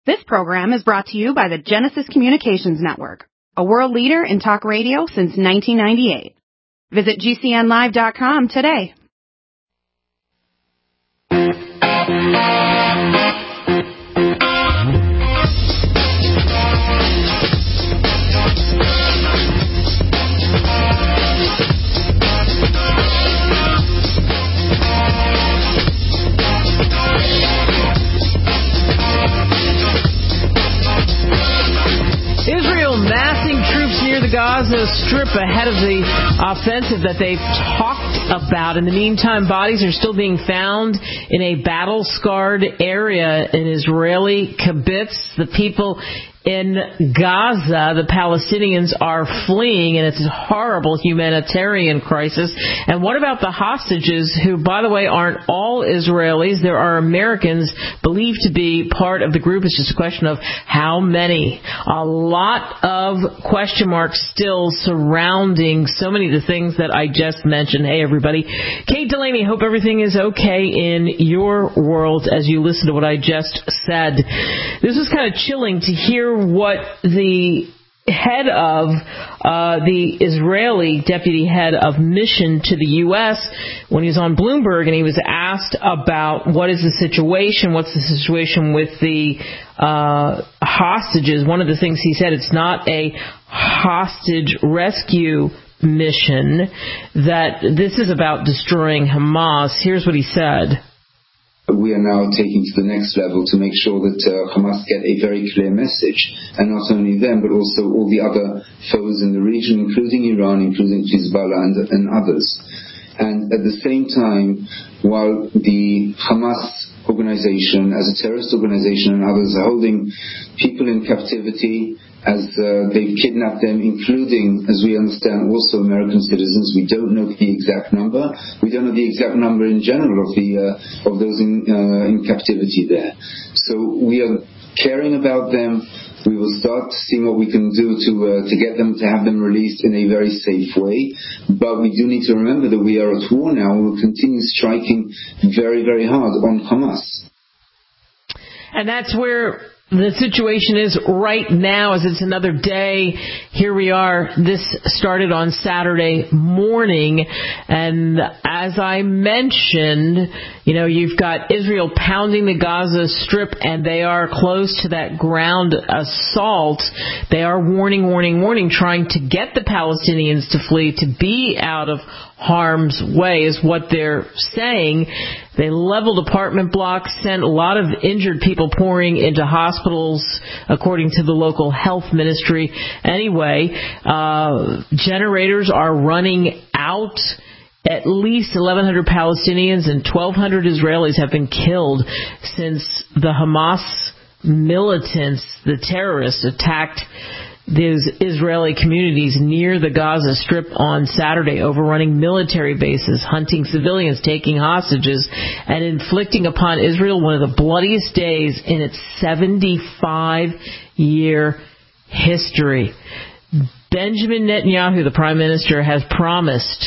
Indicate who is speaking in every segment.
Speaker 1: This program is brought to you by the Genesis Communications Network, a world leader in talk radio since 1998. Visit GCNlive.com today.
Speaker 2: The Gaza Strip ahead of the offensive that they've talked about. In the meantime, bodies are still being found in a battle-scarred area in Israeli kibbutz. The people in Gaza, the Palestinians, are fleeing, and it's a horrible humanitarian crisis. And what about the hostages, who, by the way, aren't all Israelis? There are Americans believed to be part of the group. It's just a question of how many. A lot of question marks still surrounding so many of the things that I just mentioned. Hey, everybody. Kate Delaney, hope everything is okay in your world as you listen to what I just said. This was kind of chilling to hear what the head of the Israeli deputy head of mission to the U.S., when he was on Bloomberg and he was asked about what is the situation, what's the situation with the hostages. One of the things he said, it's not a hostage rescue mission, that this is about destroying Hamas. Here's what he said.
Speaker 3: We are now taking to the next level to make sure that Hamas get a very clear message, and not only them, but also all the other foes in the region, including Iran, including Hezbollah and others. And at the same time, while the Hamas organization, as a terrorist organization, and others are holding people in captivity, as they've kidnapped them, including, as we understand, also American citizens. We don't know the exact number. We don't know the exact number in general of those in captivity there. So we are caring about them. We will start seeing what we can do to get them, to have them released in a very safe way. But we do need to remember that we are at war now. We will continue striking very, very hard on Hamas.
Speaker 2: And that's where the situation is right now, as it's another day. Here we are. This started on Saturday morning. And as I mentioned, you've got Israel pounding the Gaza Strip, and they are close to that ground assault. They are warning, trying to get the Palestinians to flee, to be out of harm's way, is what they're saying. They leveled apartment blocks, sent a lot of injured people pouring into hospitals, according to the local health ministry. Anyway, generators are running out. At least 1,100 Palestinians and 1,200 Israelis have been killed since the Hamas militants, the terrorists, attacked these Israeli communities near the Gaza Strip on Saturday, overrunning military bases, hunting civilians, taking hostages, and inflicting upon Israel one of the bloodiest days in its 75-year history. Benjamin Netanyahu, the prime minister, has promised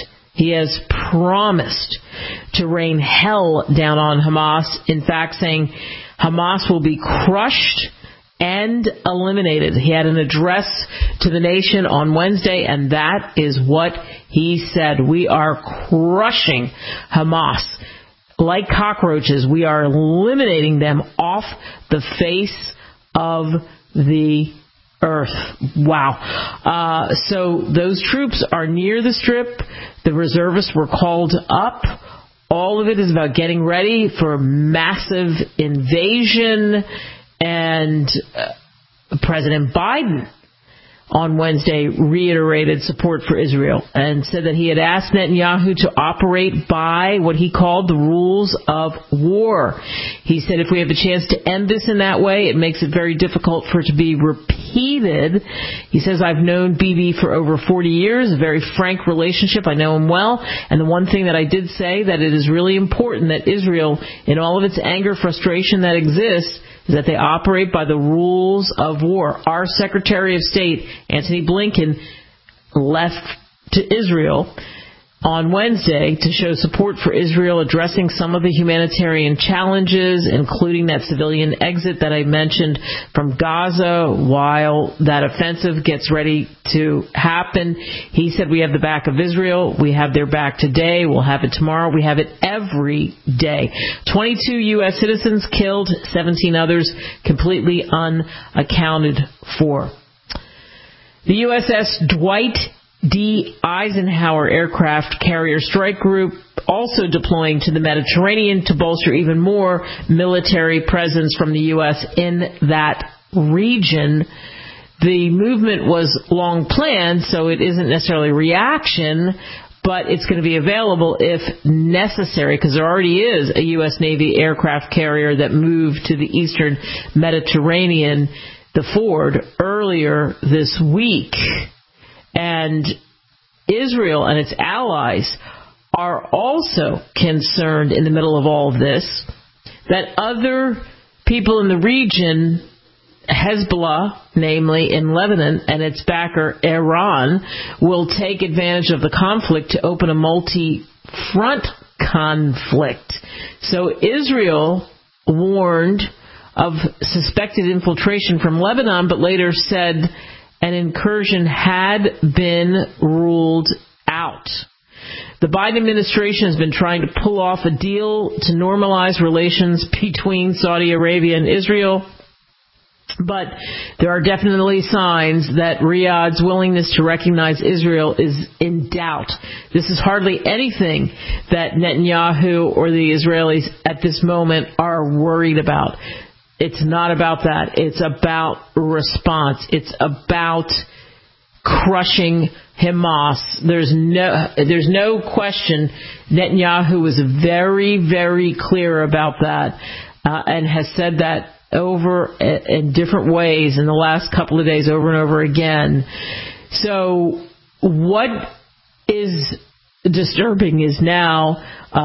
Speaker 2: to rain hell down on Hamas. In fact, saying Hamas will be crushed and eliminated. He had an address to the nation on Wednesday, and that is what he said. We are crushing Hamas like cockroaches. We are eliminating them off the face of the earth. Wow. So those troops are near the Strip. The reservists were called up. All of it is about getting ready for a massive invasion. And President Biden on Wednesday reiterated support for Israel and said that he had asked Netanyahu to operate by what he called the rules of war. He said if we have a chance to end this in that way, it makes it very difficult for it to be repeated. He says, I've known Bibi for over 40 years, a very frank relationship. I know him well. And the one thing that I did say, that it is really important that Israel, in all of its anger, frustration that exists, is that they operate by the rules of war. Our Secretary of State, Antony Blinken, left to Israel on Wednesday to show support for Israel addressing some of the humanitarian challenges, including that civilian exit that I mentioned from Gaza while that offensive gets ready to happen. He said, we have the back of Israel. We have their back today. We'll have it tomorrow. We have it every day. 22 U.S. citizens killed, 17 others completely unaccounted for. The USS Dwight D. Eisenhower aircraft carrier strike group also deploying to the Mediterranean to bolster even more military presence from the U.S. in that region. The movement was long planned, so it isn't necessarily reaction, but it's going to be available if necessary, because there already is a U.S. Navy aircraft carrier that moved to the eastern Mediterranean, the Ford, earlier this week. And Israel and its allies are also concerned in the middle of all of this that other people in the region, Hezbollah, namely in Lebanon, and its backer Iran, will take advantage of the conflict to open a multi-front conflict. So Israel warned of suspected infiltration from Lebanon, but later said an incursion had been ruled out. The Biden administration has been trying to pull off a deal to normalize relations between Saudi Arabia and Israel, but there are definitely signs that Riyadh's willingness to recognize Israel is in doubt. This is hardly anything that Netanyahu or the Israelis at this moment are worried about. It's not about that. It's about response. It's about crushing Hamas. There's no question. Netanyahu was very, very clear about that and has said that over in different ways in the last couple of days, over and over again. So what is disturbing is now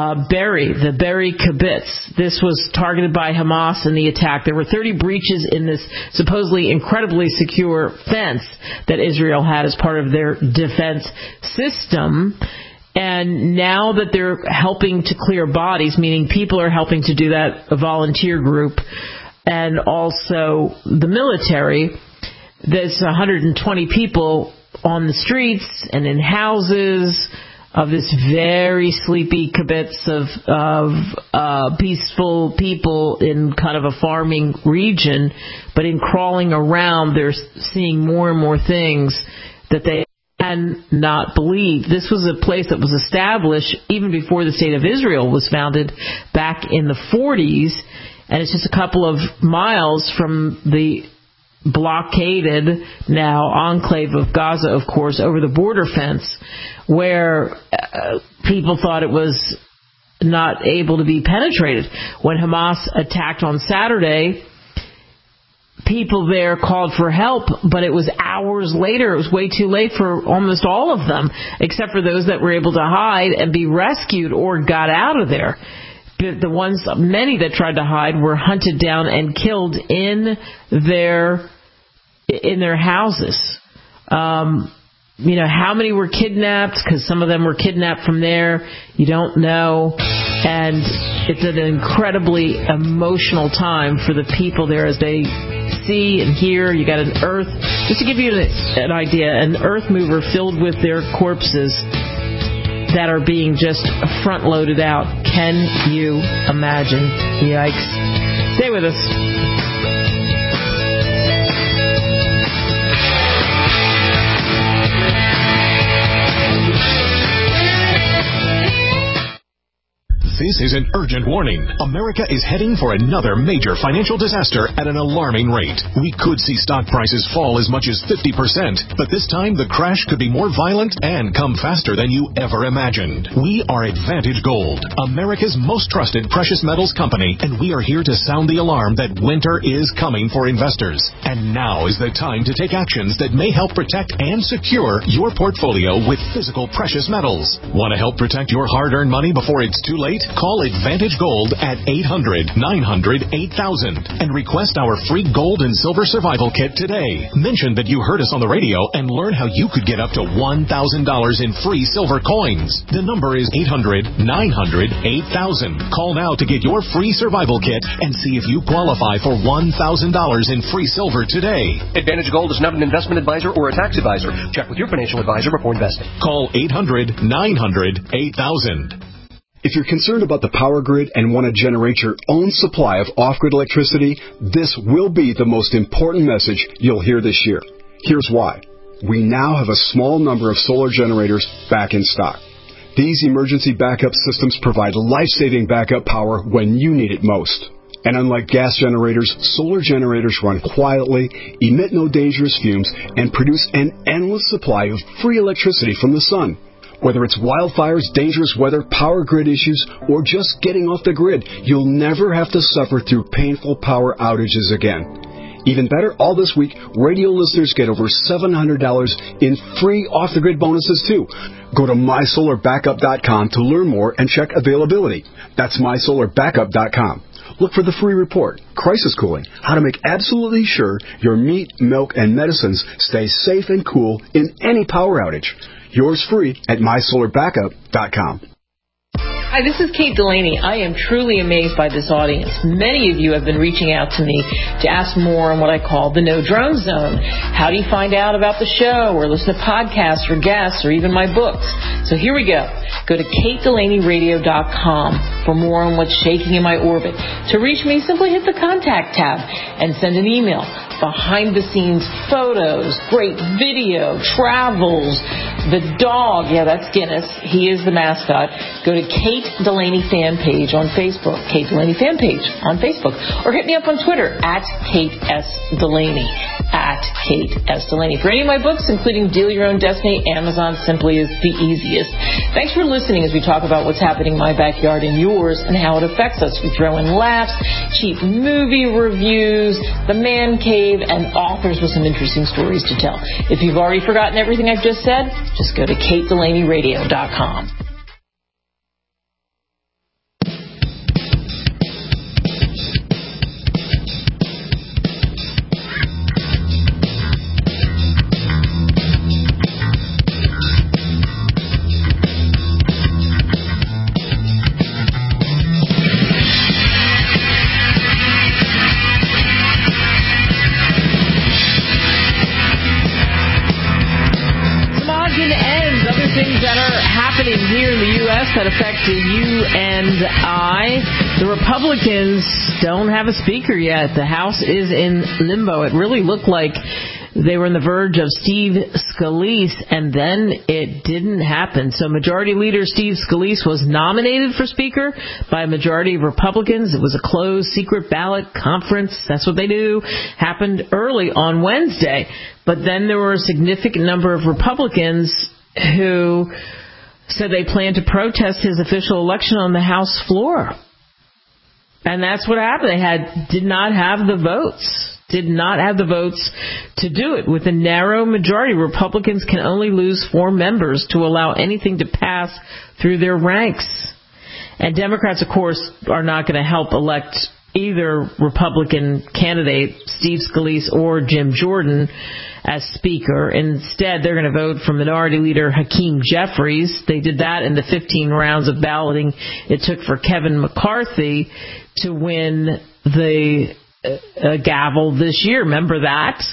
Speaker 2: the Berry Kibbutz. This was targeted by Hamas in the attack. There were 30 breaches in this supposedly incredibly secure fence that Israel had as part of their defense system. And now that they're helping to clear bodies, meaning people are helping to do that, a volunteer group, and also the military, there's 120 people on the streets and in houses of this very sleepy kibbutz of peaceful people in kind of a farming region, but in crawling around, they're seeing more and more things that they cannot believe. This was a place that was established even before the State of Israel was founded back in the 40s, and it's just a couple of miles from the blockaded now enclave of Gaza, of course, over the border fence, where people thought it was not able to be penetrated. When Hamas attacked on Saturday, people there called for help, but it was hours later. It was way too late for almost all of them, except for those that were able to hide and be rescued or got out of there. Many that tried to hide were hunted down and killed in their houses. How many were kidnapped? Because some of them were kidnapped from there. You don't know. And it's an incredibly emotional time for the people there as they see and hear. You got an earth, just to give you an idea, an earth mover filled with their corpses that are being just front loaded out. Can you imagine? Yikes. Stay with us.
Speaker 4: This is an urgent warning. America is heading for another major financial disaster at an alarming rate. We could see stock prices fall as much as 50%, but this time the crash could be more violent and come faster than you ever imagined. We are Advantage Gold, America's most trusted precious metals company, and we are here to sound the alarm that winter is coming for investors. And now is the time to take actions that may help protect and secure your portfolio with physical precious metals. Want to help protect your hard-earned money before it's too late? Call Advantage Gold at 800-900-8000 and request our free gold and silver survival kit today. Mention that you heard us on the radio and learn how you could get up to $1,000 in free silver coins. The number is 800-900-8000. Call now to get your free survival kit and see if you qualify for $1,000 in free silver today.
Speaker 5: Advantage Gold is not an investment advisor or a tax advisor. Check with your financial advisor before investing.
Speaker 4: Call 800-900-8000.
Speaker 6: If you're concerned about the power grid and want to generate your own supply of off-grid electricity, this will be the most important message you'll hear this year. Here's why. We now have a small number of solar generators back in stock. These emergency backup systems provide life-saving backup power when you need it most. And unlike gas generators, solar generators run quietly, emit no dangerous fumes, and produce an endless supply of free electricity from the sun. Whether it's wildfires, dangerous weather, power grid issues, or just getting off the grid, you'll never have to suffer through painful power outages again. Even better, all this week, radio listeners get over $700 in free off-the-grid bonuses, too. Go to mysolarbackup.com to learn more and check availability. That's mysolarbackup.com. Look for the free report, Crisis Cooling, how to make absolutely sure your meat, milk, and medicines stay safe and cool in any power outage. Yours free at mysolarbackup.com.
Speaker 2: Hi, this is Kate Delaney. I am truly amazed by this audience. Many of you have been reaching out to me to ask more on what I call the No Drone Zone. How do you find out about the show or listen to podcasts or guests or even my books? So here we go. Go to KateDelaneyRadio.com for more on what's shaking in my orbit. To reach me, simply hit the contact tab and send an email. Behind-the-scenes photos, great video, travels, the dog, yeah, that's Guinness. He is the mascot. Go to Kate Delaney fan page on Facebook, Kate Delaney fan page on Facebook, or hit me up on Twitter at Kate S. Delaney, at Kate S. Delaney. For any of my books, including Deal Your Own Destiny, Amazon simply is the easiest. Thanks for listening as we talk about what's happening in my backyard and yours and how it affects us. We throw in laughs, cheap movie reviews, the man cave, and authors with some interesting stories to tell. If you've already forgotten everything I've just said, just go to KateDelaneyRadio.com. Here in the U.S. that affect you and I. The Republicans don't have a speaker yet. The House is in limbo. It really looked like they were on the verge of Steve Scalise, and then it didn't happen. So Majority Leader Steve Scalise was nominated for Speaker by a majority of Republicans. It was a closed, secret ballot conference. That's what they do. Happened early on Wednesday. But then there were a significant number of Republicans who said they plan to protest his official election on the House floor. And that's what happened. They did not have the votes to do it. With a narrow majority, Republicans can only lose 4 members to allow anything to pass through their ranks. And Democrats, of course, are not going to help elect either Republican candidate, Steve Scalise or Jim Jordan, as Speaker. Instead, they're going to vote for Minority Leader Hakeem Jeffries. They did that in the 15 rounds of balloting it took for Kevin McCarthy to win the gavel this year. Remember that?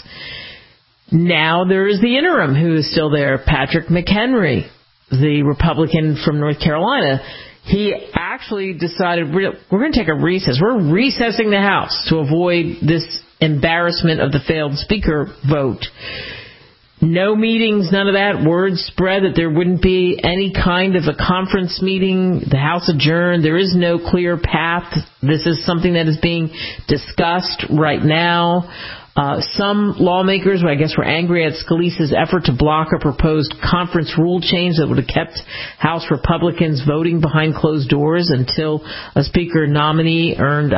Speaker 2: Now there is the interim who is still there, Patrick McHenry, the Republican from North Carolina. He actually decided we're going to take a recess. We're recessing the House to avoid this embarrassment of the failed Speaker vote. No meetings, none of that. Word spread that there wouldn't be any kind of a conference meeting. The House adjourned. There is no clear path. This is something that is being discussed right now. Some lawmakers, I guess, were angry at Scalise's effort to block a proposed conference rule change that would have kept House Republicans voting behind closed doors until a Speaker nominee earned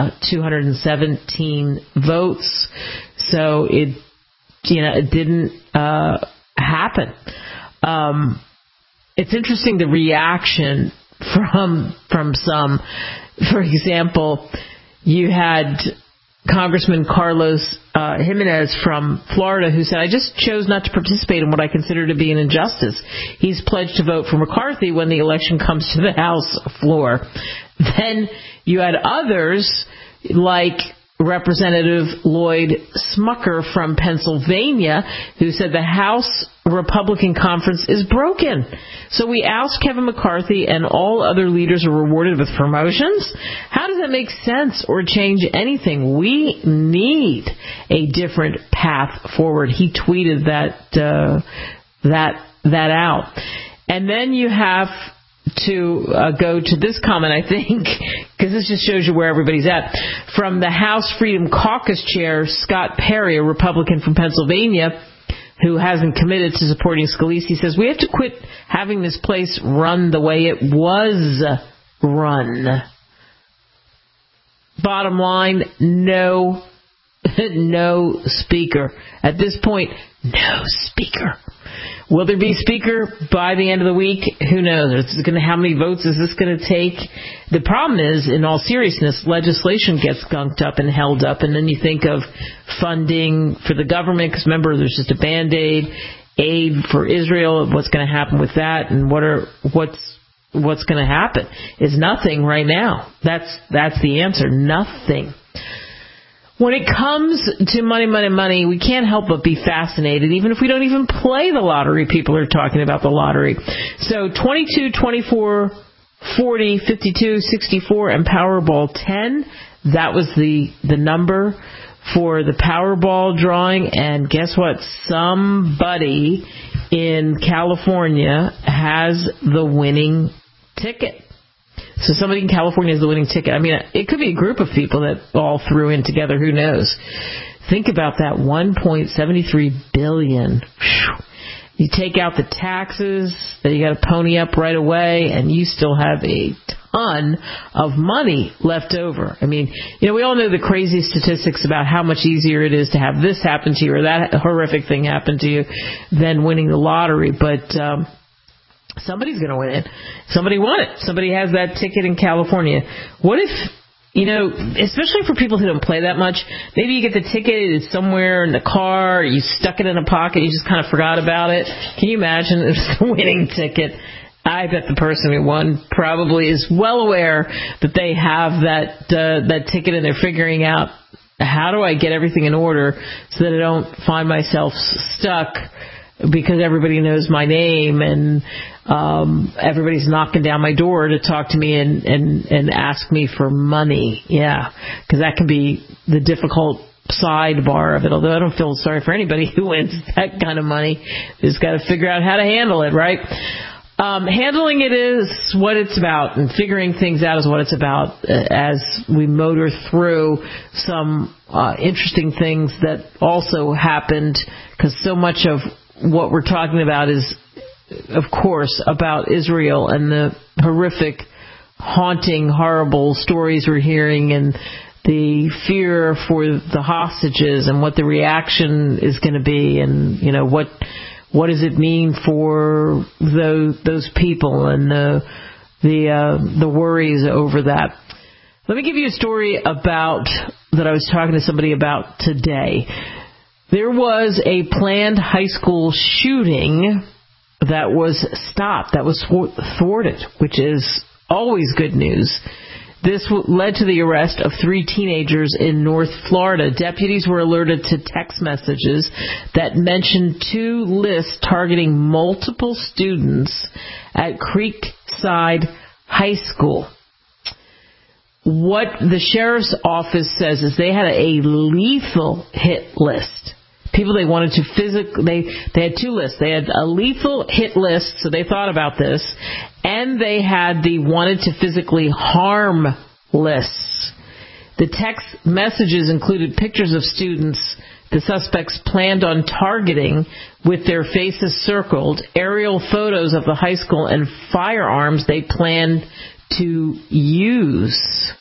Speaker 2: 217 votes. So it didn't happen. It's interesting, the reaction from some. For example, you had Congressman Carlos Jimenez from Florida, who said, I just chose not to participate in what I consider to be an injustice. He's pledged to vote for McCarthy when the election comes to the House floor. Then you had others like Representative Lloyd Smucker from Pennsylvania, who said the House Republican Conference is broken. So we oust Kevin McCarthy and all other leaders are rewarded with promotions? How does that make sense or change anything? We need a different path forward. He tweeted that out. And then you have to go to this comment, I think, because this just shows you where everybody's at. From the House Freedom Caucus chair, Scott Perry, a Republican from Pennsylvania, who hasn't committed to supporting Scalise, he says, we have to quit having this place run the way it was run. Bottom line, no speaker. At this point, no speaker. Will there be a speaker by the end of the week? Who knows? How many votes is this going to take? The problem is, in all seriousness, legislation gets gunked up and held up, and then you think of funding for the government, because remember, there's just a Band-Aid, aid for Israel. What's going to happen with that, and what's going to happen? Is nothing right now. That's the answer. Nothing. When it comes to money, we can't help but be fascinated. Even if we don't even play the lottery, people are talking about the lottery. So 22, 24, 40, 52, 64, and Powerball 10, that was the number for the Powerball drawing. And guess what? Somebody in California has the winning ticket. So somebody in California has the winning ticket. I mean, it could be a group of people that all threw in together. Who knows? Think about that, $1.73 billion. You take out the taxes that you got to pony up right away, and you still have a ton of money left over. I mean, we all know the crazy statistics about how much easier it is to have this happen to you or that horrific thing happen to you than winning the lottery. But somebody's going to win it. Somebody won it. Somebody has that ticket in California. What if, especially for people who don't play that much, maybe you get the ticket, it's somewhere in the car, you stuck it in a pocket, you just kind of forgot about it. Can you imagine if it's a winning ticket? I bet the person who won probably is well aware that they have that ticket and they're figuring out, how do I get everything in order so that I don't find myself stuck because everybody knows my name and everybody's knocking down my door to talk to me and ask me for money. Yeah, because that can be the difficult sidebar of it, although I don't feel sorry for anybody who wins that kind of money. Who's got to figure out how to handle it, right? Handling it is what it's about, and figuring things out is what it's about as we motor through some interesting things that also happened, because so much of what we're talking about is, of course, about Israel and the horrific, haunting, horrible stories we're hearing and the fear for the hostages and what the reaction is going to be, and what does it mean for those people and the worries over that. Let me give you a story that I was talking to somebody about today. There was a planned high school shooting that was stopped, that was thwarted, which is always good news. This led to the arrest of 3 teenagers in North Florida. Deputies were alerted to text messages that mentioned 2 lists targeting multiple students at Creekside High School. What the sheriff's office says is they had a lethal hit list. People they wanted to they had 2 lists. They had a lethal hit list, so they thought about this, and they had the wanted to physically harm lists. The text messages included pictures of students the suspects planned on targeting with their faces circled, aerial photos of the high school, and firearms they planned to use.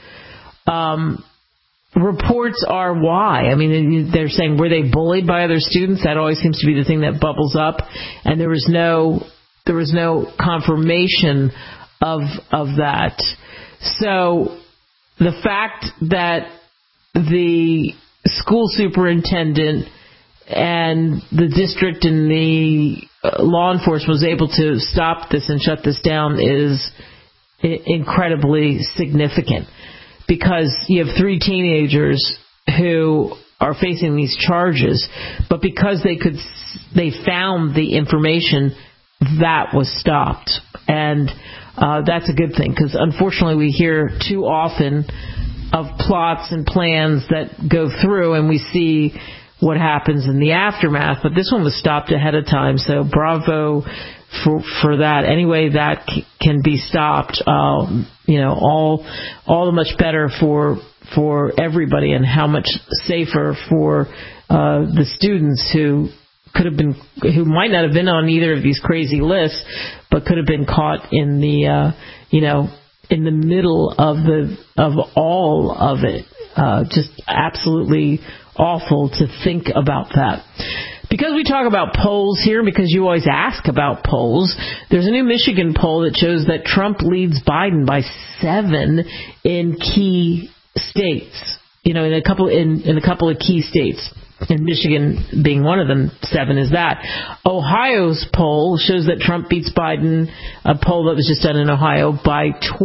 Speaker 2: Reports are why. I mean, they're saying, were they bullied by other students? That always seems to be the thing that bubbles up. And there was no confirmation of that. So the fact that the school superintendent and the district and the law enforcement was able to stop this and shut this down is incredibly significant, because you have 3 teenagers who are facing these charges, but because they found the information, that was stopped. And that's a good thing, because unfortunately we hear too often of plots and plans that go through and we see what happens in the aftermath, but this one was stopped ahead of time, so bravo for that. Any way that can be stopped, all the much better for everybody, and how much safer for the students who might not have been on either of these crazy lists, but could have been caught in the in the middle of all of it. Just absolutely awful to think about that. Because we talk about polls here, because you always ask about polls, there's a new Michigan poll that shows that Trump leads Biden by 7 in key states. In a couple of key states, and Michigan being one of them. 7 is that. Ohio's poll shows that Trump beats Biden, a poll that was just done in Ohio, by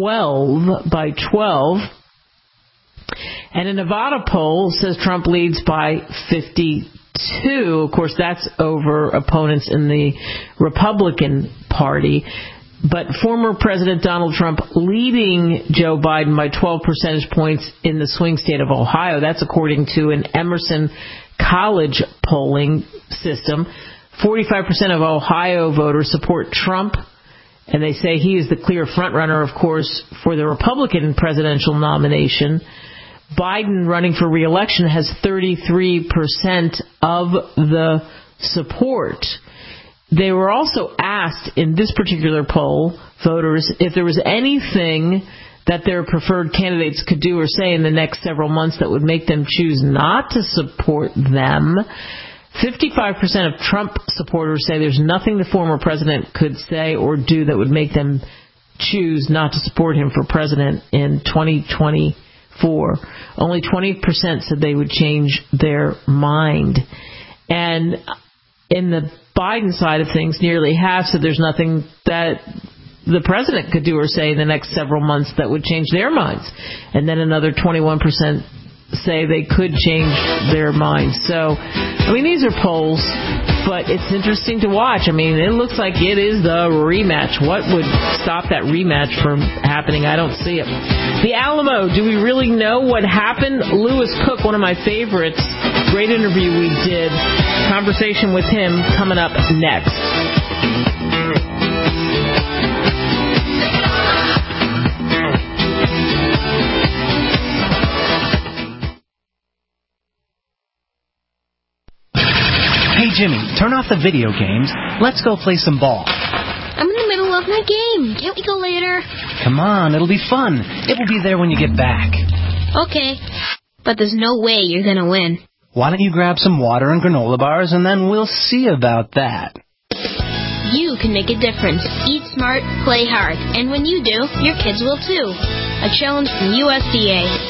Speaker 2: 12. And a Nevada poll says Trump leads by 52. Of course, that's over opponents in the Republican Party. But former President Donald Trump leading Joe Biden by 12 percentage points in the swing state of Ohio. That's according to an Emerson College polling system. 45% of Ohio voters support Trump, and they say he is the clear frontrunner, of course, for the Republican presidential nomination. Biden, running for re-election, has 33% of the support. They were also asked in this particular poll, voters, if there was anything that their preferred candidates could do or say in the next several months that would make them choose not to support them. 55% of Trump supporters say there's nothing the former president could say or do that would make them choose not to support him for president in 2024. Only 20% said they would change their mind. And in the Biden side of things, nearly half said there's nothing that the president could do or say in the next several months that would change their minds. And then another 21% say they could change their minds. So, these are polls, but it's interesting to watch. It looks like it is the rematch. What would stop that rematch from happening? I don't see it. The Alamo, do we really know what happened? Lewis Cook, one of my favorites, great interview we did. Conversation with him coming up next.
Speaker 7: Hey, Jimmy, turn off the video games. Let's go play some ball.
Speaker 8: I'm in the middle of my game. Can't we go later?
Speaker 7: Come on, it'll be fun. It will be there when you get back.
Speaker 8: Okay, but there's no way you're going to win.
Speaker 7: Why don't you grab some water and granola bars, and then we'll see about that.
Speaker 8: You can make a difference. Eat smart, play hard. And when you do, your kids will too. A challenge from USDA.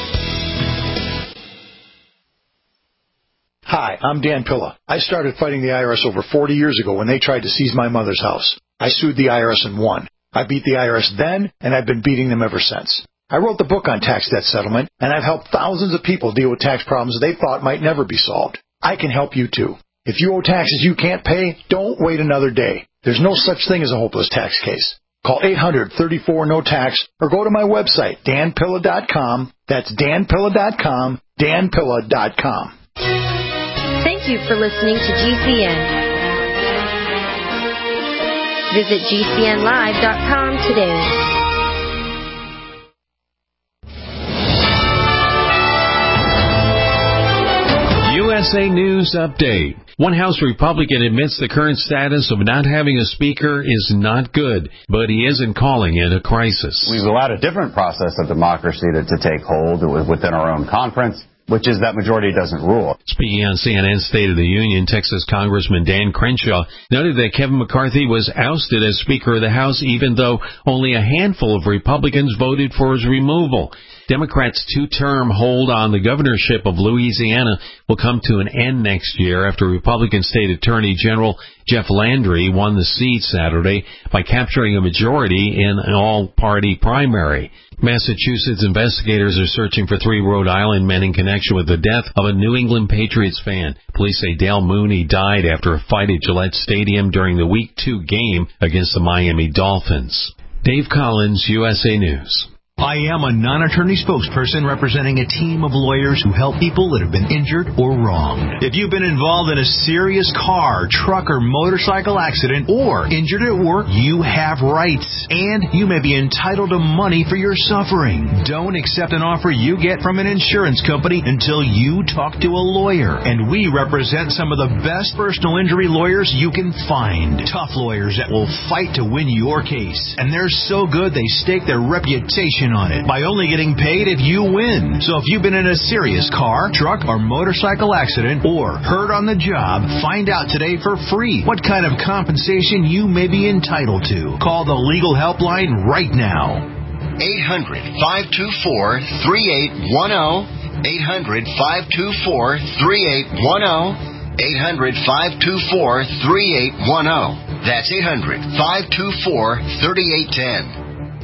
Speaker 9: Hi, I'm Dan Pilla. I started fighting the IRS over 40 years ago when they tried to seize my mother's house. I sued the IRS and won. I beat the IRS then, and I've been beating them ever since. I wrote the book on tax debt settlement, and I've helped thousands of people deal with tax problems they thought might never be solved. I can help you too. If you owe taxes you can't pay, don't wait another day. There's no such thing as a hopeless tax case. Call 800-34-NO-TAX or go to my website, danpilla.com. That's danpilla.com, danpilla.com.
Speaker 10: Thank you for listening to GCN. Visit GCNlive.com today.
Speaker 11: USA News Update. One House Republican admits the current status of not having a speaker is not good, but he isn't calling it a crisis.
Speaker 12: We've allowed a different process of democracy to take hold within our own conference. which is that majority doesn't rule.
Speaker 11: Speaking on CNN's State of the Union, Texas Congressman Dan Crenshaw noted that Kevin McCarthy was ousted as Speaker of the House even though only a handful of Republicans voted for his removal. Democrats' two-term hold on the governorship of Louisiana will come to an end next year after Republican State Attorney General Jeff Landry won the seat Saturday by capturing a majority in an all-party primary. Massachusetts investigators are searching for 3 Rhode Island men in connection with the death of a New England Patriots fan. Police say Dale Mooney died after a fight at Gillette Stadium during the Week 2 game against the Miami Dolphins. Dave Collins, USA News.
Speaker 13: I am a non-attorney spokesperson representing a team of lawyers who help people that have been injured or wronged. If you've been involved in a serious car, truck, or motorcycle accident or injured at work, you have rights, and you may be entitled to money for your suffering. Don't accept an offer you get from an insurance company until you talk to a lawyer, and we represent some of the best personal injury lawyers you can find. Tough lawyers that will fight to win your case, and they're so good they stake their reputation on it by only getting paid if you win. So if you've been in a serious car, truck, or motorcycle accident or hurt on the job, find out today for free what kind of compensation you may be entitled to. Call the legal helpline right now.
Speaker 14: 800-524-3810. 800-524-3810. 800-524-3810. That's 800-524-3810.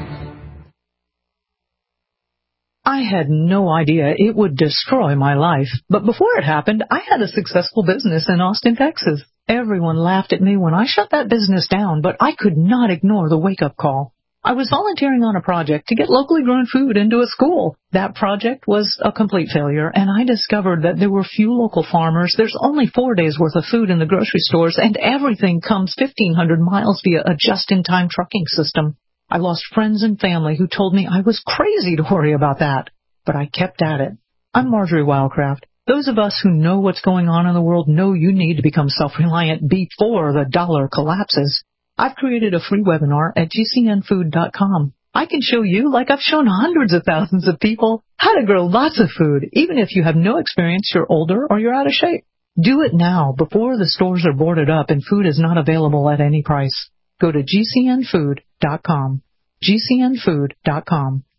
Speaker 15: I had no idea it would destroy my life, but before it happened, I had a successful business in Austin, Texas. Everyone laughed at me when I shut that business down, but I could not ignore the wake-up call. I was volunteering on a project to get locally grown food into a school. That project was a complete failure, and I discovered that there were few local farmers, there's only 4 days' worth of food in the grocery stores, and everything comes 1,500 miles via a just-in-time trucking system. I lost friends and family who told me I was crazy to worry about that, but I kept at it. I'm Marjorie Wildcraft. Those of us who know what's going on in the world know you need to become self-reliant before the dollar collapses. I've created a free webinar at gcnfood.com. I can show you, like I've shown hundreds of thousands of people, how to grow lots of food, even if you have no experience, you're older, or you're out of shape. Do it now before the stores are boarded up and food is not available at any price. Go to gcnfood.com. gcnfood.com.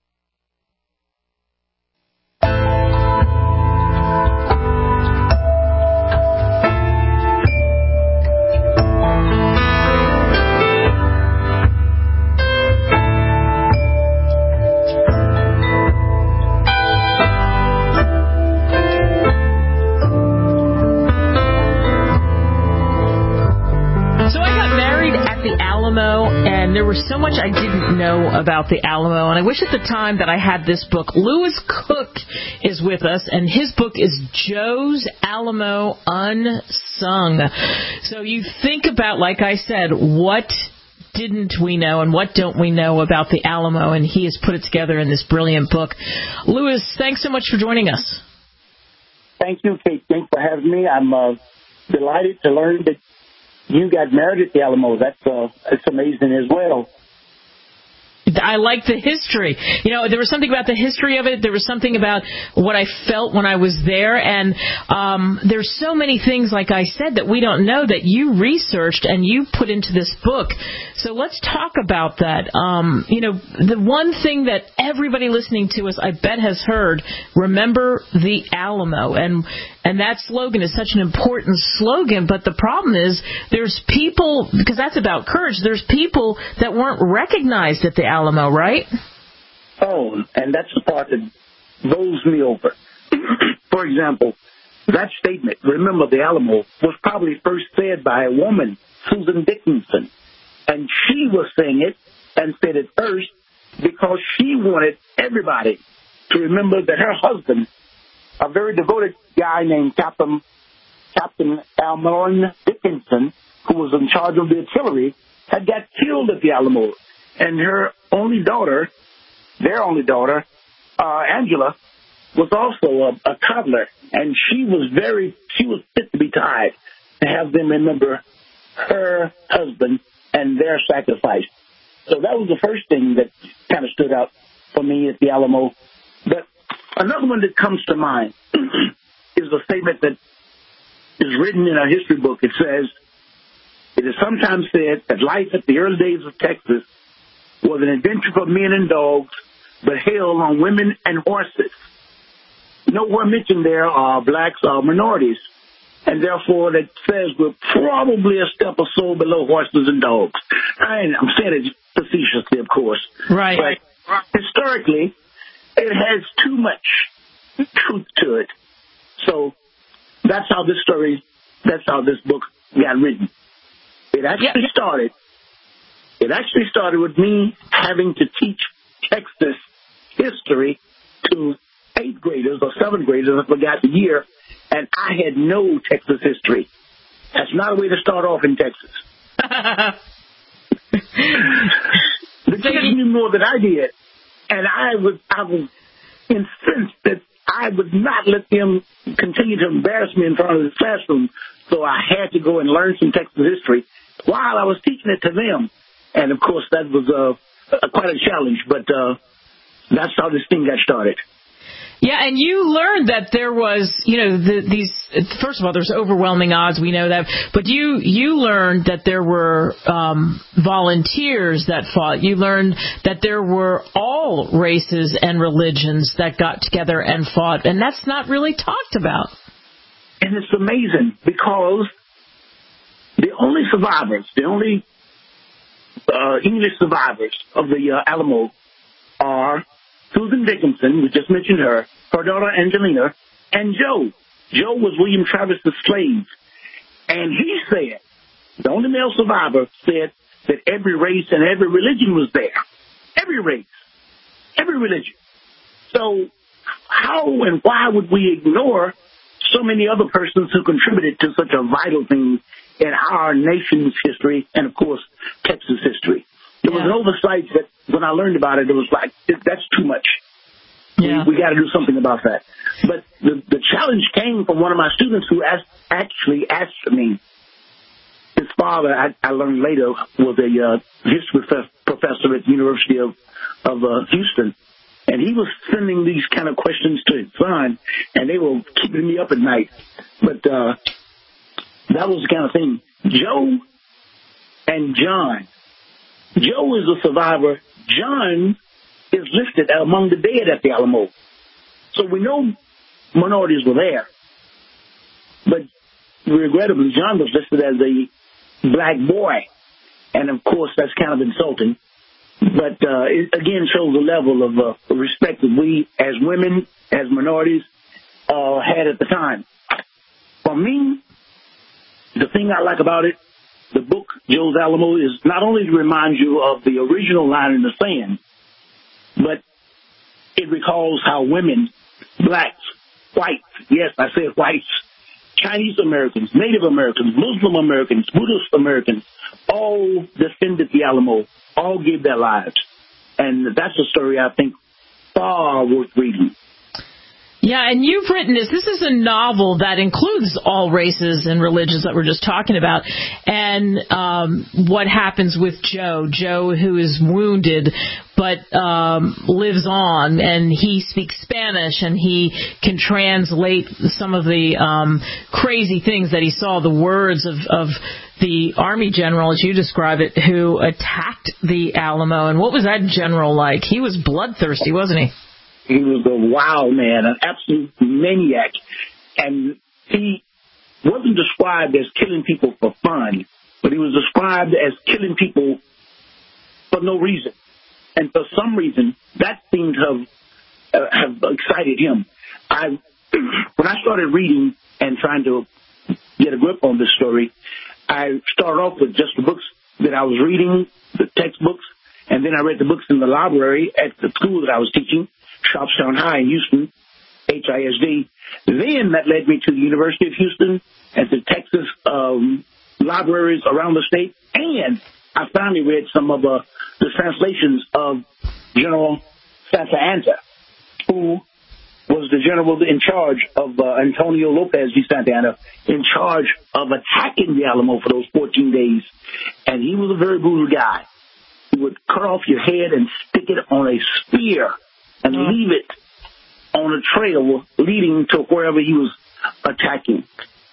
Speaker 2: And there was so much I didn't know about the Alamo, and I wish at the time that I had this book. Lewis Cook is with us, and his book is Joe's Alamo Unsung. So you think about, like I said, what didn't we know and what don't we know about the Alamo, and he has put it together in this brilliant book. Lewis, thanks so much for joining us.
Speaker 16: Thank you, Kate. Thanks for having me. I'm delighted to learn that you got married at the Alamo. That's amazing as well.
Speaker 2: I like the history. You know, there was something about the history of it. There was something about what I felt when I was there. And there's so many things, like I said, that we don't know that you researched and you put into this book. So let's talk about that. You know, the one thing that everybody listening to us, I bet, has heard, remember the Alamo. And that slogan is such an important slogan. But the problem is there's people, because that's about courage, there's people that weren't recognized at the Alamo, right?
Speaker 16: Oh, and that's the part that bowls me over. For example, that statement, remember the Alamo, was probably first said by a woman, Susan Dickinson. And she was saying it and said it first because she wanted everybody to remember that her husband, a very devoted guy named Captain Almon Dickinson, who was in charge of the artillery, had got killed at the Alamo. And her only daughter, their only daughter, Angela, was also a toddler. And she was fit to be tied to have them remember her husband and their sacrifice. So that was the first thing that kind of stood out for me at the Alamo. But Another one that comes to mind is a statement that is written in a history book. It says, it is sometimes said that life at the early days of Texas was an adventure for men and dogs, but hell on women and horses. Nowhere mentioned there are blacks or minorities, and therefore that says we're probably a step or so below horses and dogs. I'm saying it facetiously, of course.
Speaker 2: Right.
Speaker 16: But historically, it has too much truth to it. So that's how this book got written. It actually started with me having to teach Texas history to 8th graders or 7th graders, I forgot the year, and I had no Texas history. That's not a way to start off in Texas. The kids knew more than I did, and I was incensed that I would not let them continue to embarrass me in front of the classroom, so I had to go and learn some Texas history while I was teaching it to them. And, of course, that was quite a challenge, but that's how this thing got started.
Speaker 2: Yeah, and you learned that there was, these. First of all, there's overwhelming odds, we know that. But you learned that there were volunteers that fought. You learned that there were all races and religions that got together and fought, and that's not really talked about.
Speaker 16: And it's amazing because the only survivors, the only English survivors of the Alamo are Susan Dickinson, we just mentioned her daughter Angelina, and Joe. Joe was William Travis's slave. And he said, the only male survivor said that every race and every religion was there. Every race, every religion. So how and why would we ignore so many other persons who contributed to such a vital thing in our nation's history and, of course, Texas history? There was an oversight that when I learned about it, it was like, that's too much. Yeah. We got to do something about that. But the challenge came from one of my students who actually asked me. His father, I learned later, was a history professor at the University of Houston. And he was sending these kind of questions to his son, and they were keeping me up at night. But that was the kind of thing. Joe and John. Joe is a survivor. John is listed among the dead at the Alamo. So we know minorities were there. But regrettably, John was listed as a black boy. And, of course, that's kind of insulting. But it, again, shows the level of respect that we, as women, as minorities, had at the time. For me, the thing I like about it, the book, Joe's Alamo, is not only to remind you of the original line in the sand, but it recalls how women, blacks, whites, yes, I said whites, Chinese Americans, Native Americans, Muslim Americans, Buddhist Americans, all defended the Alamo, all gave their lives. And that's a story I think far worth reading.
Speaker 2: Yeah, and you've written this. This is a novel that includes all races and religions that we're just talking about. And what happens with Joe, who is wounded but lives on, and he speaks Spanish, and he can translate some of the crazy things that he saw, the words of the Army general, as you describe it, who attacked the Alamo. And what was that general like? He was bloodthirsty, wasn't he?
Speaker 16: He was a wild man, an absolute maniac. And he wasn't described as killing people for fun, but he was described as killing people for no reason. And for some reason, that seemed to have excited him. When I started reading and trying to get a grip on this story, I started off with just the books that I was reading, the textbooks, and then I read the books in the library at the school that I was teaching, Sharpstown High in Houston, HISD. Then that led me to the University of Houston and to Texas libraries around the state. And I finally read some of the translations of General Santa Anna, who was the general in charge of Antonio Lopez de Santa Anna, in charge of attacking the Alamo for those 14 days. And he was a very brutal guy. He would cut off your head and stick it on a spear and leave it on a trail leading to wherever he was attacking.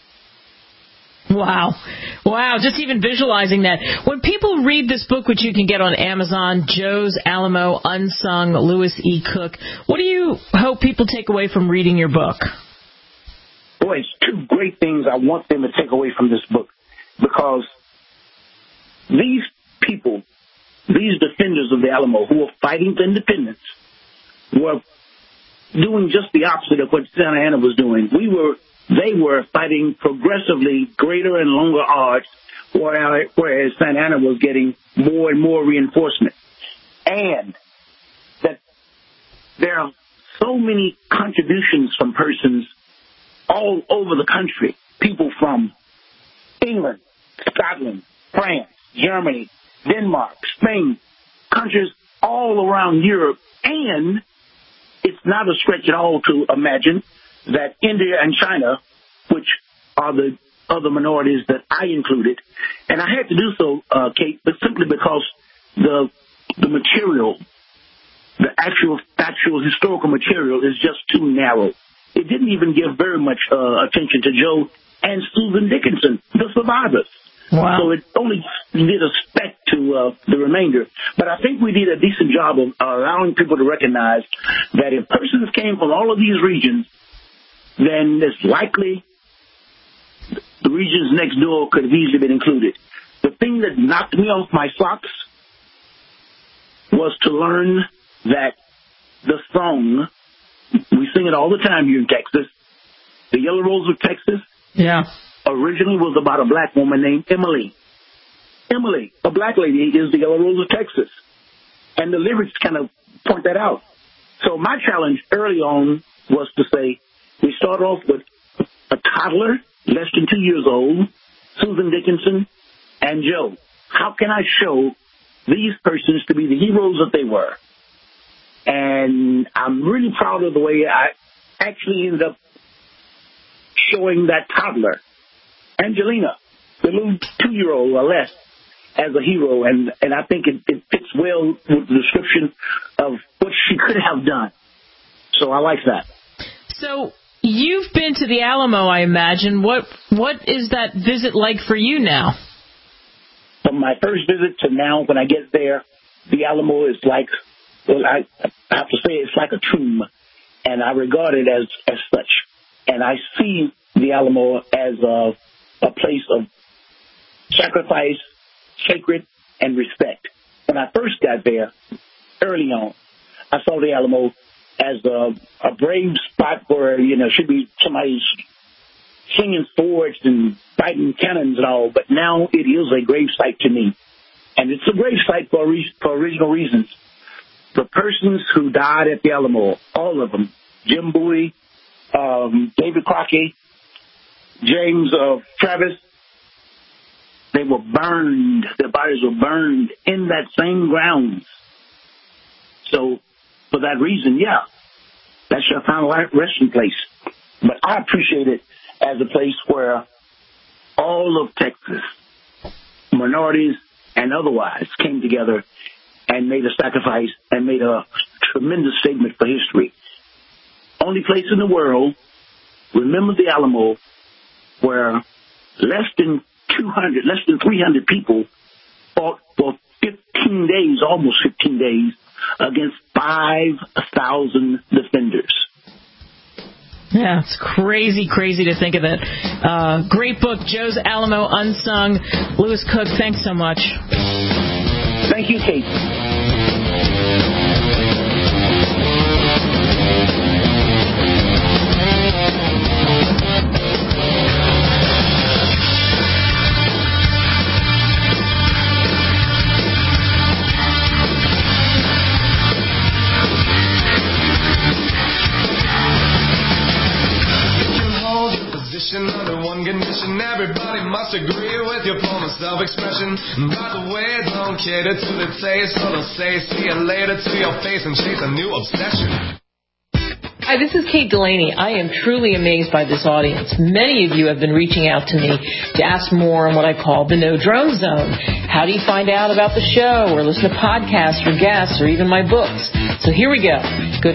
Speaker 2: Wow. Wow, just even visualizing that. When people read this book, which you can get on Amazon, Joe's Alamo Unsung, Lewis E. Cook, what do you hope people take away from reading your book?
Speaker 16: Boy, it's two great things I want them to take away from this book, because these people, these defenders of the Alamo who are fighting for independence, were doing just the opposite of what Santa Anna was doing. They were fighting progressively greater and longer odds, whereas Santa Anna was getting more and more reinforcement. And that there are so many contributions from persons all over the country, people from England, Scotland, France, Germany, Denmark, Spain, countries all around Europe. And it's not a stretch at all to imagine that India and China, which are the other minorities that I included, and I had to do so, Kate, but simply because the material, the actual factual historical material is just too narrow. It didn't even give very much attention to Joe and Susan Dickinson, the survivors.
Speaker 2: Wow.
Speaker 16: So it only did a speck to the remainder. But I think we did a decent job of allowing people to recognize that if persons came from all of these regions, then it's likely the regions next door could have easily been included. The thing that knocked me off my socks was to learn that the song, we sing it all the time here in Texas, the Yellow Rose of Texas, originally was about a black woman named Emily. Emily, a black lady, is the Yellow Rose of Texas. And the lyrics kind of point that out. So my challenge early on was to say, we start off with a toddler, less than 2 years old, Susan Dickinson, and Joe. How can I show these persons to be the heroes that they were? And I'm really proud of the way I actually ended up showing that toddler, Angelina, the little 2-year-old or less, as a hero. And I think it fits well with the description of what she could have done. So I like that.
Speaker 2: So you've been to the Alamo, I imagine. What is that visit like for you now?
Speaker 16: From my first visit to now, when I get there, the Alamo is like, well, I have to say it's like a tomb, and I regard it as such. And I see the Alamo as a place of sacrifice, sacred, and respect. When I first got there, early on, I saw the Alamo as a brave spot where, should be somebody swinging swords and fighting cannons and all, but now it is a grave site to me. And it's a grave site for original reasons. The persons who died at the Alamo, all of them, Jim Bowie, David Crockett, James Travis, they were burned. Their bodies were burned in that same grounds. So for that reason, that's your final resting place. But I appreciate it as a place where all of Texas, minorities and otherwise, came together and made a sacrifice and made a tremendous statement for history. Only place in the world, remember the Alamo, where less than 300 people fought for 15 days, almost 15 days, against 5,000 defenders.
Speaker 2: Yeah, it's crazy to think of that. Great book, Joe's Alamo Unsung. Lewis Cook, thanks so much.
Speaker 16: Thank you, Kate.
Speaker 17: Under one condition, everybody must agree with your form of self-expression. By the way, don't cater to the taste, so don't say see you later to your face and chase a new obsession.
Speaker 2: Hi, this is Kate Delaney. I am truly amazed by this audience. Many of you have been reaching out to me to ask more on what I call the No Drone Zone. How do you find out about the show or listen to podcasts or guests or even my books? So here we go. Go to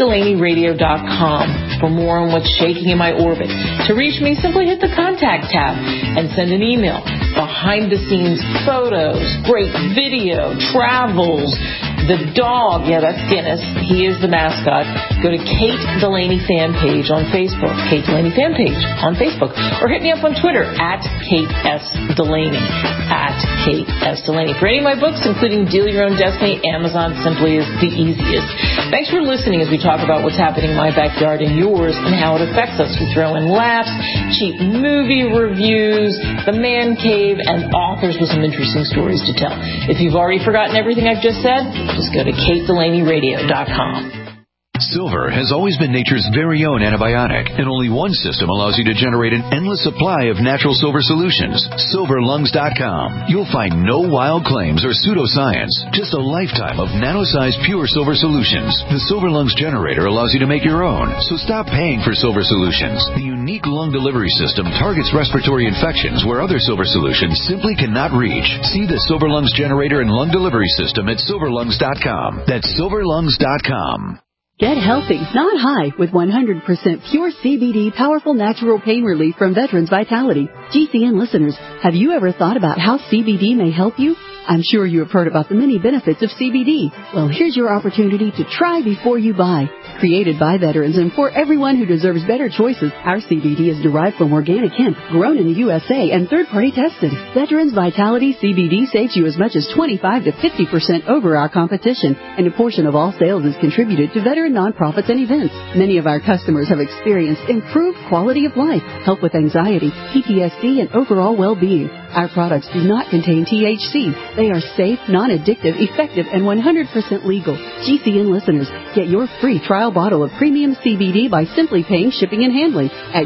Speaker 2: KateDelaneyRadio.com for more on what's shaking in my orbit. To reach me, simply hit the contact tab and send an email. Behind the scenes photos, great video, travels, the dog, yeah, that's Guinness. He is the mascot. Go to Kate Delaney fan page on Facebook. Kate Delaney fan page on Facebook. Or hit me up on Twitter at Kate S. Delaney. At Kate S. Delaney. For any of my books, including Deal Your Own Destiny, Amazon simply is the easiest. Thanks for listening as we talk about what's happening in my backyard and yours and how it affects us. We throw in laughs, cheap movie reviews, the man cave, and authors with some interesting stories to tell. If you've already forgotten everything I've just said, just go to KateDelaneyRadio.com.
Speaker 13: Silver has always been nature's very own antibiotic, and only one system allows you to generate an endless supply of natural silver solutions. SilverLungs.com. You'll find no wild claims or pseudoscience, just a lifetime of nano-sized pure silver solutions. The Silver Lungs generator allows you to make your own, so stop paying for silver solutions. The unique lung delivery system targets respiratory infections where other silver solutions simply cannot reach. See the Silver Lungs generator and lung delivery system at SilverLungs.com. That's SilverLungs.com.
Speaker 18: Get healthy, not high, with 100% pure CBD powerful natural pain relief from Veterans Vitality. GCN listeners, have you ever thought about how CBD may help you? I'm sure you have heard about the many benefits of CBD. Well, here's your opportunity to try before you buy. Created by veterans and for everyone who deserves better choices, our CBD is derived from organic hemp, grown in the USA, and third-party tested. Veterans Vitality CBD saves you as much as 25 to 50% over our competition, and a portion of all sales is contributed to veteran nonprofits and events. Many of our customers have experienced improved quality of life, help with anxiety, PTSD, and overall well-being. Our products do not contain THC. They are safe, non-addictive, effective, and 100% legal. GCN listeners, get your free trial bottle of premium CBD by simply paying shipping and handling at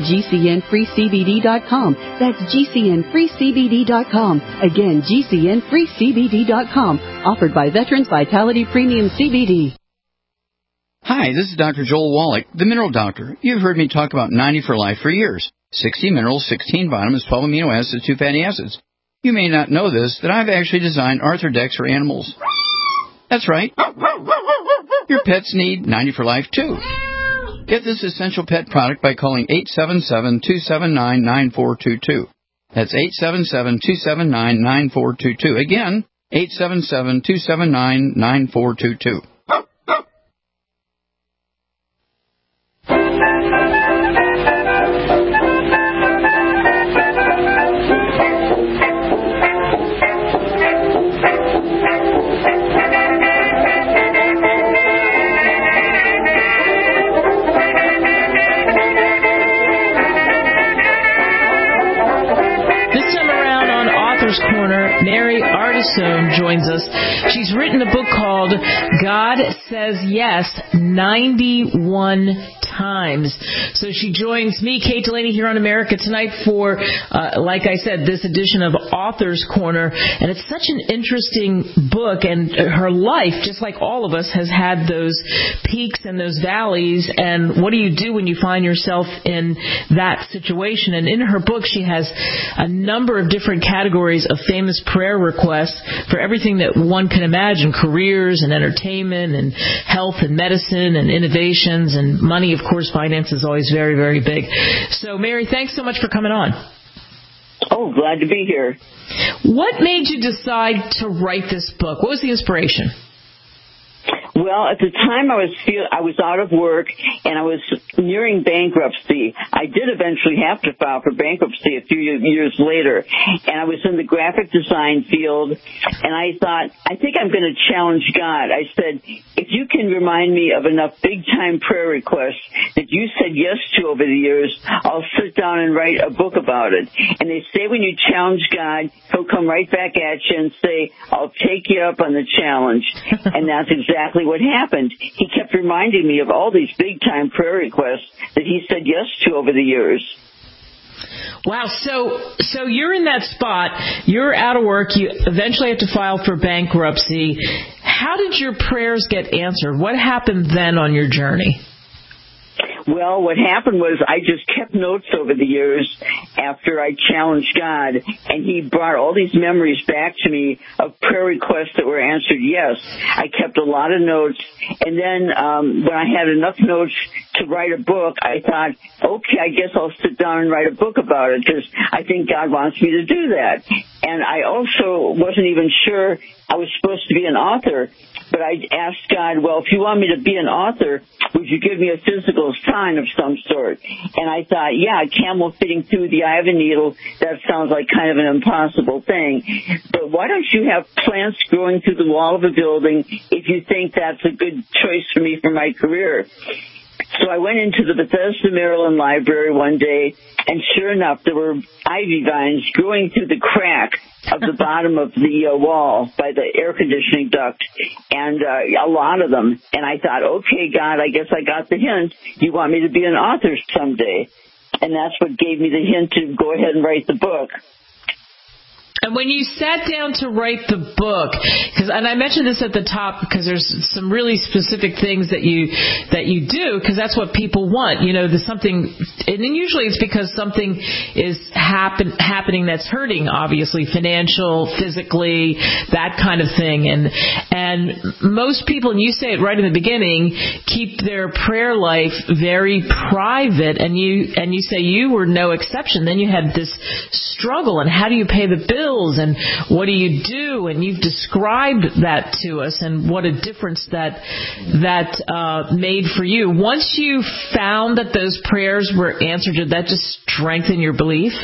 Speaker 18: GCNFreeCBD.com. That's GCNFreeCBD.com. Again, GCNFreeCBD.com. Offered by Veterans Vitality Premium CBD.
Speaker 19: Hi, this is Dr. Joel Wallach, the Mineral Doctor. You've heard me talk about 90 for Life for years. 60 minerals, 16 vitamins, 12 amino acids, 2 fatty acids. You may not know this, that I've actually designed Arthrodex for animals. That's right. Your pets need 90 for Life, too. Get this essential pet product by calling 877-279-9422. That's 877-279-9422. Again, 877-279-9422.
Speaker 2: Corner, Mary Artisone joins us. She's written a book called God Says Yes 91 Times. So she joins me, Kate Delaney, here on America Tonight for, like I said, this edition of Author's Corner. And it's such an interesting book, and her life, just like all of us, has had those peaks and those valleys. And what do you do when you find yourself in that situation? And in her book, she has a number of different categories of famous prayer requests for everything that one can imagine, careers and entertainment and health and medicine and innovations and money. Of course, finance is always very, very big. So, Mary, thanks so much for coming on.
Speaker 20: Oh, glad to be here.
Speaker 2: What made you decide to write this book? What was the inspiration?
Speaker 20: Well, at the time I was out of work and I was nearing bankruptcy. I did eventually have to file for bankruptcy a few years later, and I was in the graphic design field, and I thought, I think I'm going to challenge God. I said, if you can remind me of enough big-time prayer requests that you said yes to over the years, I'll sit down and write a book about it. And they say when you challenge God, he'll come right back at you and say, I'll take you up on the challenge. And that's exactly what happened. He kept reminding me of all these big-time prayer requests that he said yes to over the years.
Speaker 2: Wow, so you're in that spot. You're out of work. You eventually have to file for bankruptcy. How did your prayers get answered? What happened then on your journey?
Speaker 20: Well, what happened was I just kept notes over the years after I challenged God, and he brought all these memories back to me of prayer requests that were answered yes. I kept a lot of notes, and then when I had enough notes to write a book, I thought, okay, I guess I'll sit down and write a book about it, because I think God wants me to do that. And I also wasn't even sure I was supposed to be an author, but I asked God, well, if you want me to be an author, would you give me a physical sign of some sort? And I thought, yeah, a camel fitting through the eye of a needle, that sounds like kind of an impossible thing. But why don't you have plants growing through the wall of a building if you think that's a good choice for me for my career? So I went into the Bethesda, Maryland library one day, and sure enough, there were ivy vines growing through the crack of the bottom of the wall by the air conditioning duct, and a lot of them. And I thought, okay, God, I guess I got the hint. You want me to be an author someday. And that's what gave me the hint to go ahead and write the book.
Speaker 2: And when you sat down to write the book, and I mentioned this at the top because there's some really specific things that you do, because that's what people want. You know, there's something, and then usually it's because something is happening that's hurting, obviously, financial, physically, that kind of thing. And most people, and you say it right in the beginning, keep their prayer life very private, and you say you were no exception. Then you had this struggle, and how do you pay the bills? And what do you do? And you've described that to us, and what a difference that made for you. Once you found that those prayers were answered, did that just strengthen your belief?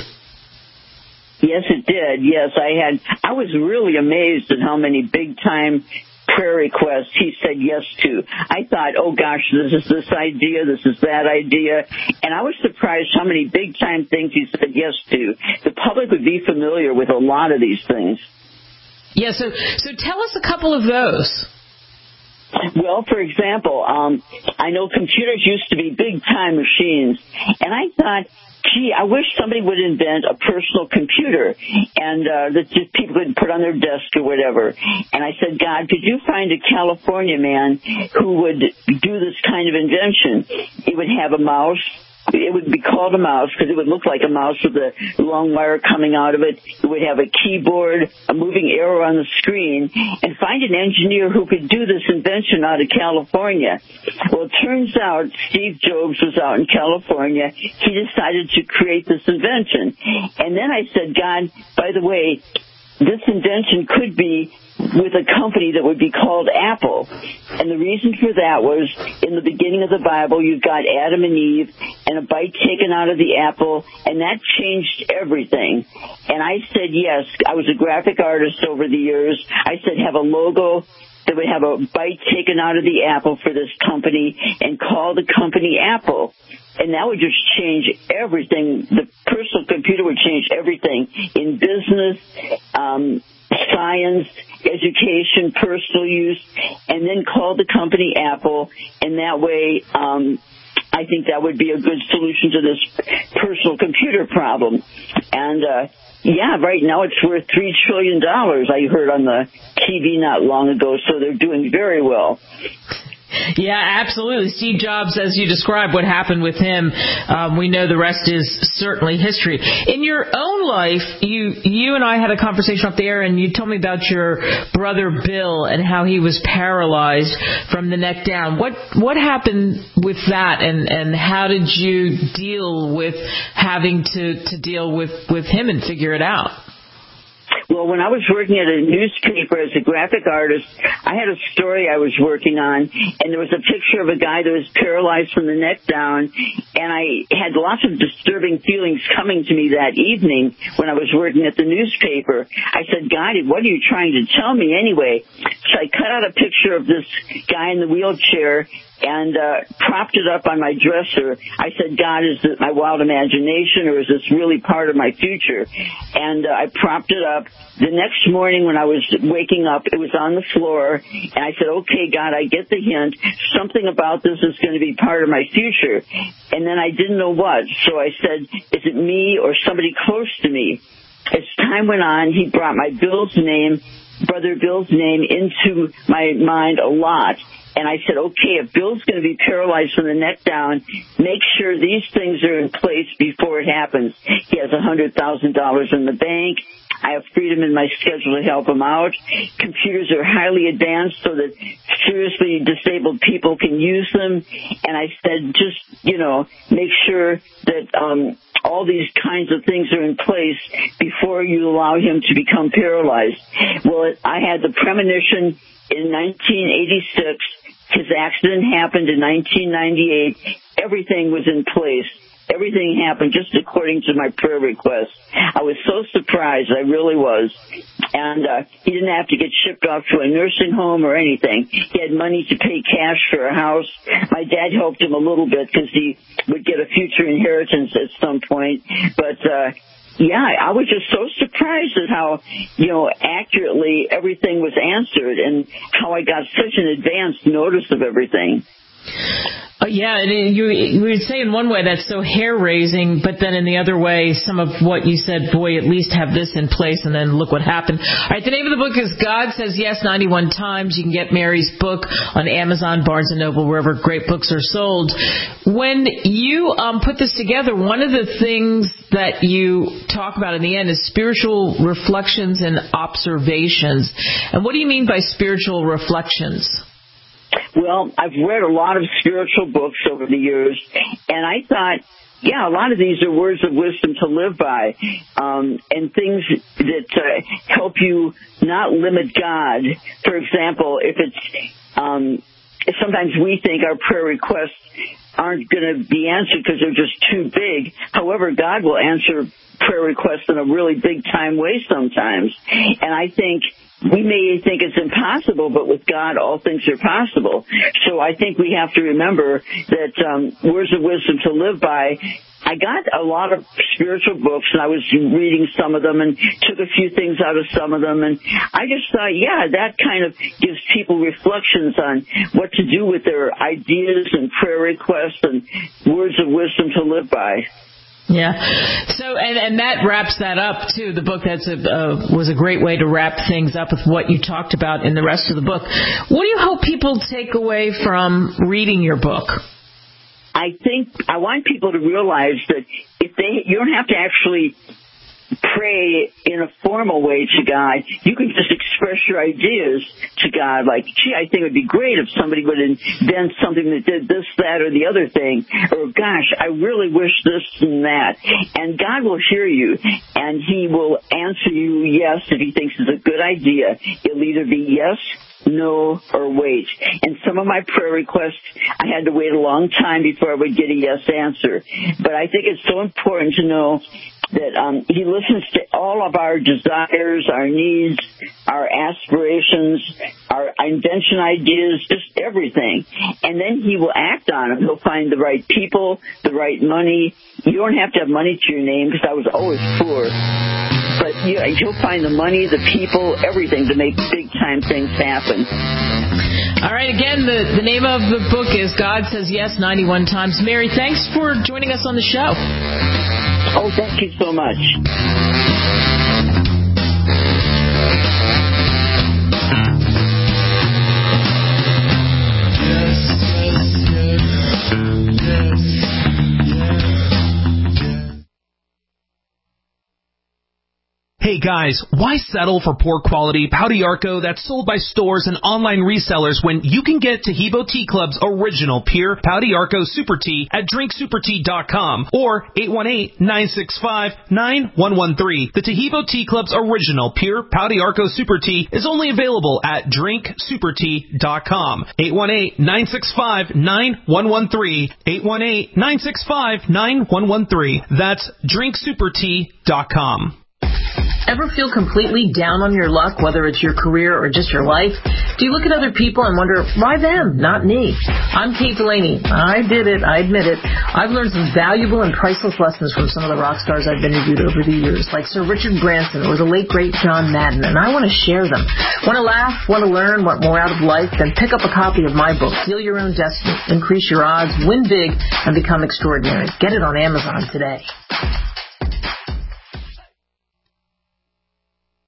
Speaker 20: Yes, it did. Yes, I was really amazed at how many big-time prayer requests he said yes to. I thought, oh gosh, this is this idea, this is that idea. And I was surprised how many big-time things he said yes to. The public would be familiar with a lot of these things.
Speaker 2: Yeah, so tell us a couple of those.
Speaker 20: Well, for example, I know computers used to be big-time machines, and I thought, gee, I wish somebody would invent a personal computer and that just people could put on their desk or whatever. And I said, God, could you find a California man who would do this kind of invention? He would have a mouse. It would be called a mouse because it would look like a mouse with a long wire coming out of it. It would have a keyboard, a moving arrow on the screen, and find an engineer who could do this invention out of California. Well, it turns out Steve Jobs was out in California. He decided to create this invention. And then I said, God, by the way, this invention could be with a company that would be called Apple. And the reason for that was in the beginning of the Bible, you've got Adam and Eve and a bite taken out of the apple, and that changed everything. And I said yes. I was a graphic artist over the years. I said have a logo that would have a bite taken out of the apple for this company and call the company Apple. And that would just change everything. The personal computer would change everything in business, science, education, personal use, and then call the company Apple. And that way, I think that would be a good solution to this personal computer problem. And, yeah, right now it's worth $3 trillion, I heard on the TV not long ago, so they're doing very well.
Speaker 2: Yeah, absolutely. Steve Jobs, as you described what happened with him, we know the rest is certainly history. In your own life, you and I had a conversation up there, and you told me about your brother Bill and how he was paralyzed from the neck down. What happened with that, and how did you deal with having to deal with him and figure it out?
Speaker 20: Well, when I was working at a newspaper as a graphic artist, I had a story I was working on, and there was a picture of a guy that was paralyzed from the neck down, and I had lots of disturbing feelings coming to me that evening when I was working at the newspaper. I said, God, what are you trying to tell me anyway? So I cut out a picture of this guy in the wheelchair and propped it up on my dresser. I said, God, is this my wild imagination, or is this really part of my future? And I propped it up. The next morning when I was waking up, it was on the floor, and I said, okay, God, I get the hint. Something about this is going to be part of my future. And then I didn't know what, so I said, is it me or somebody close to me? As time went on, he brought my Bill's name Brother Bill's name into my mind a lot. And I said, okay, if Bill's going to be paralyzed from the neck down, make sure these things are in place before it happens. He has $100,000 in the bank. I have freedom in my schedule to help him out. Computers are highly advanced so that seriously disabled people can use them. And I said, just, make sure that all these kinds of things are in place before you allow him to become paralyzed. Well, I had the premonition in 1986. His accident happened in 1998. Everything was in place. Everything happened just according to my prayer request. I was so surprised. I really was. And he didn't have to get shipped off to a nursing home or anything. He had money to pay cash for a house. My dad helped him a little bit because he would get a future inheritance at some point. But I was just so surprised at how, accurately everything was answered and how I got such an advanced notice of everything.
Speaker 2: And you would say in one way that's so hair-raising, but then in the other way, some of what you said, boy, at least have this in place, and then look what happened. All right, the name of the book is God Says Yes 91 Times. You can get Mary's book on Amazon, Barnes & Noble, wherever great books are sold. When you put this together, one of the things that you talk about in the end is spiritual reflections and observations. And what do you mean by spiritual reflections?
Speaker 20: Well, I've read a lot of spiritual books over the years, and I thought, a lot of these are words of wisdom to live by, and things that help you not limit God. For example, if it's sometimes we think our prayer requests aren't going to be answered because they're just too big. However, God will answer prayer requests in a really big-time way sometimes, and I think we may think it's impossible, but with God, all things are possible. So I think we have to remember that words of wisdom to live by. I got a lot of spiritual books, and I was reading some of them and took a few things out of some of them. And I just thought, that kind of gives people reflections on what to do with their ideas and prayer requests and words of wisdom to live by.
Speaker 2: Yeah. So, and that wraps that up, too. The book was a great way to wrap things up with what you talked about in the rest of the book. What do you hope people take away from reading your book?
Speaker 20: I think I want people to realize that you don't have to actually pray in a formal way to God. You can just express your ideas to God, like, I think it would be great if somebody would invent something that did this, that, or the other thing, or gosh, I really wish this and that. And God will hear you, and He will answer you yes if He thinks it's a good idea. It'll either be yes, no, or wait. And some of my prayer requests, I had to wait a long time before I would get a yes answer. But I think it's so important to know that He listens to all of our desires, our needs, our aspirations, our invention ideas, just everything. And then He will act on them. He'll find the right people, the right money. You don't have to have money to your name because I was always poor. But He'll find the money, the people, everything to make big-time things happen.
Speaker 2: All right, again, the name of the book is God Says Yes 91 Times. Mary, thanks for joining us on the show.
Speaker 20: Oh, thank you so much.
Speaker 21: Hey guys, why settle for poor quality Pau d'Arco that's sold by stores and online resellers when you can get Taheebo Tea Club's original pure Pau d'Arco Super Tea at drinksupertea.com or 818-965-9113. The Taheebo Tea Club's original pure Pau d'Arco Super Tea is only available at drinksupertea.com. 818-965-9113. 818-965-9113. That's drinksupertea.com.
Speaker 2: Ever feel completely down on your luck, whether it's your career or just your life? Do you look at other people and wonder, why them, not me? I'm Kate Delaney. I did it. I admit it. I've learned some valuable and priceless lessons from some of the rock stars I've interviewed over the years, like Sir Richard Branson or the late, great John Madden, and I want to share them. Want to laugh? Want to learn? Want more out of life? Then pick up a copy of my book, Deal Your Own Destiny, Increase Your Odds, Win Big, and Become Extraordinary. Get it on Amazon today.